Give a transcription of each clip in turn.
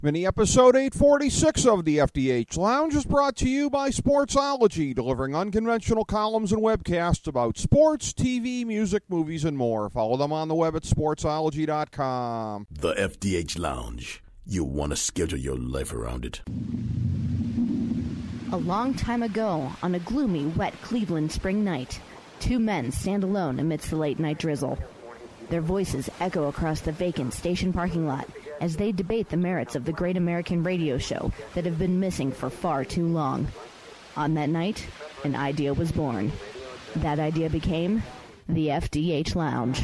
Mini episode 846 of the FDH Lounge is brought to you by Sportsology, delivering unconventional columns and webcasts about sports, TV, music, movies, and more. Follow them on the web at sportsology.com. The FDH Lounge. You want to schedule your life around it. A long time ago, on a gloomy, wet Cleveland spring night, two men stand alone amidst the late-night drizzle. Their voices echo across the vacant station parking lot as they debate the merits of the great American radio show that have been missing for far too long. On that night, an idea was born. That idea became the FDH Lounge.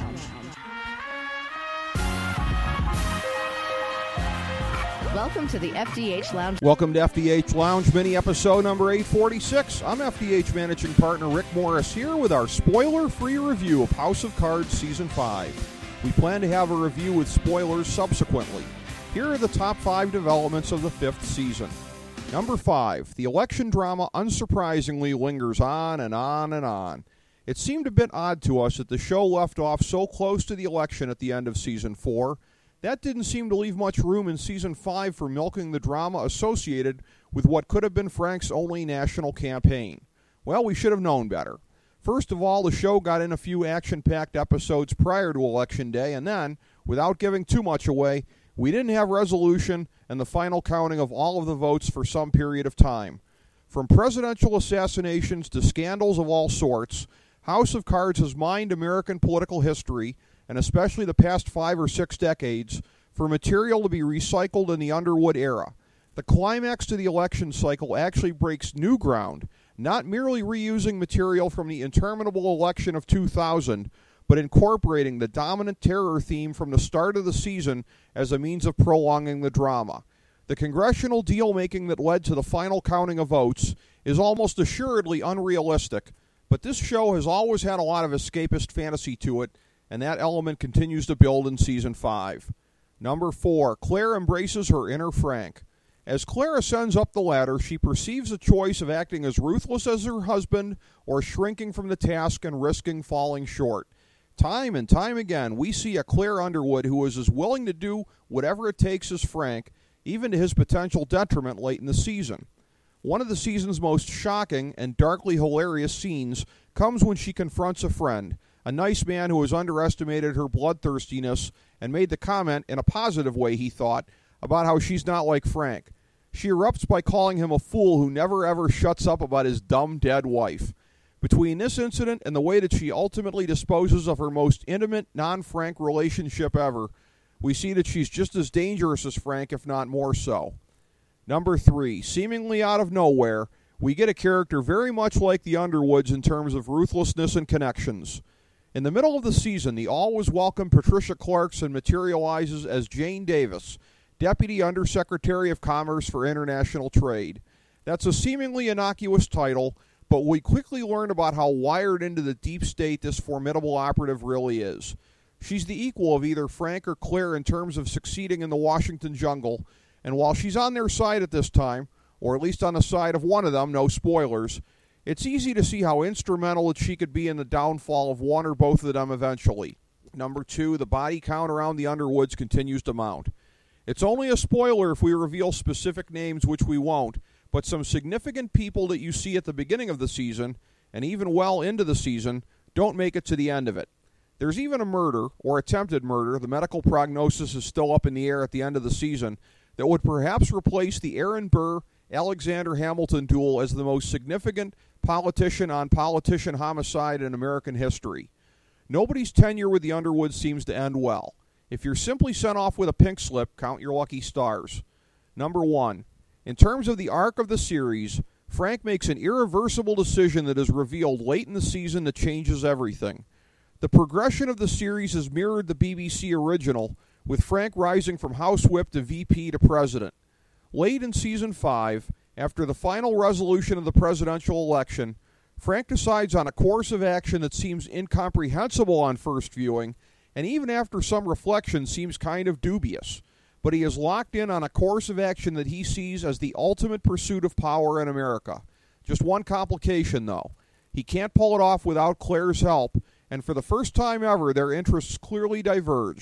Welcome to the FDH Lounge. Welcome to FDH Lounge, mini episode number 846. I'm FDH Managing Partner Rick Morris here with our spoiler-free review of House of Cards Season 5. We plan to have a review with spoilers subsequently. Here are the top 5 developments of the 5th season. Number 5, the election drama unsurprisingly lingers on and on and on. It seemed a bit odd to us that the show left off so close to the election at the end of Season 4. That didn't seem to leave much room in Season 5 for milking the drama associated with what could have been Frank's only national campaign. Well, we should have known better. First of all, the show got in a few action-packed episodes prior to Election Day, and then, without giving too much away, we didn't have resolution and the final counting of all of the votes for some period of time. From presidential assassinations to scandals of all sorts, House of Cards has mined American political history, and especially the past 5 or 6 decades, for material to be recycled in the Underwood era. The climax to the election cycle actually breaks new ground, not merely reusing material from the interminable election of 2000, but incorporating the dominant terror theme from the start of the season as a means of prolonging the drama. The congressional deal-making that led to the final counting of votes is almost assuredly unrealistic, but this show has always had a lot of escapist fantasy to it, and that element continues to build in Season 5. Number 4, Claire embraces her inner Frank. As Claire ascends up the ladder, she perceives a choice of acting as ruthless as her husband or shrinking from the task and risking falling short. Time and time again, we see a Claire Underwood who is as willing to do whatever it takes as Frank, even to his potential detriment late in the season. One of the season's most shocking and darkly hilarious scenes comes when she confronts a friend, a nice man who has underestimated her bloodthirstiness and made the comment, in a positive way he thought, about how she's not like Frank. She erupts by calling him a fool who never ever shuts up about his dumb dead wife. Between this incident and the way that she ultimately disposes of her most intimate non-Frank relationship ever, we see that she's just as dangerous as Frank, if not more so. Number 3, seemingly out of nowhere, we get a character very much like the Underwoods in terms of ruthlessness and connections. In the middle of the season, the always welcome Patricia Clarkson materializes as Jane Davis, Deputy Undersecretary of Commerce for International Trade. That's a seemingly innocuous title, but we quickly learn about how wired into the deep state this formidable operative really is. She's the equal of either Frank or Claire in terms of succeeding in the Washington jungle, and while she's on their side at this time, or at least on the side of one of them, no spoilers, it's easy to see how instrumental that she could be in the downfall of one or both of them eventually. Number 2, the body count around the Underwoods continues to mount. It's only a spoiler if we reveal specific names, which we won't, but some significant people that you see at the beginning of the season, and even well into the season, don't make it to the end of it. There's even a murder, or attempted murder, the medical prognosis is still up in the air at the end of the season, that would perhaps replace the Aaron Burr-Alexander Hamilton duel as the most significant politician-on-politician homicide in American history. Nobody's tenure with the Underwoods seems to end well. If you're simply sent off with a pink slip, count your lucky stars. Number 1, in terms of the arc of the series, Frank makes an irreversible decision that is revealed late in the season that changes everything. The progression of the series has mirrored the BBC original, with Frank rising from House Whip to VP to President. Late in Season 5, after the final resolution of the presidential election, Frank decides on a course of action that seems incomprehensible on first viewing, and even after some reflection seems kind of dubious. But he is locked in on a course of action that he sees as the ultimate pursuit of power in America. Just one complication, though. He can't pull it off without Claire's help, and for the first time ever, their interests clearly diverge.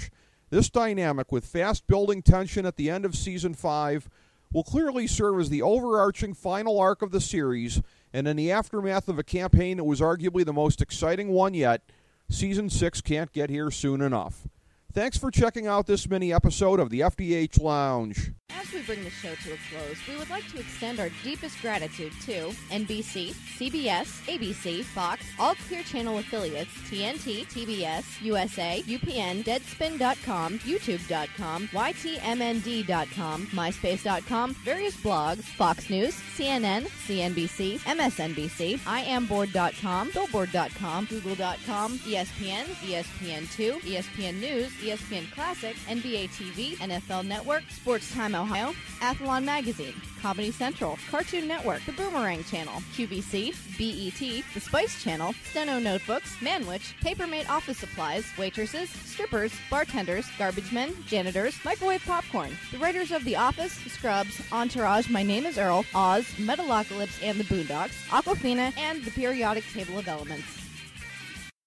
This dynamic, with fast building tension at the end of Season 5, will clearly serve as the overarching final arc of the series, and in the aftermath of a campaign that was arguably the most exciting one yet, Season 6 can't get here soon enough. Thanks for checking out this mini-episode of the FDH Lounge. As we bring the show to a close, we would like to extend our deepest gratitude to NBC, CBS, ABC, Fox, all Clear Channel affiliates, TNT, TBS, USA, UPN, Deadspin.com, YouTube.com, YTMND.com, MySpace.com, various blogs, Fox News, CNN, CNBC, MSNBC, IamBoard.com, Billboard.com, Google.com, ESPN, ESPN2, ESPN News, ESPN Classic, NBA TV, NFL Network, Sports Time Ohio, Athlon Magazine, Comedy Central, Cartoon Network, The Boomerang Channel, QVC, BET, The Spice Channel, Steno Notebooks, Manwich, Papermate Office Supplies, waitresses, strippers, bartenders, garbage men, janitors, microwave popcorn, the writers of The Office, Scrubs, Entourage, My Name is Earl, Oz, Metalocalypse and the Boondocks, Aquafina, and the periodic table of elements.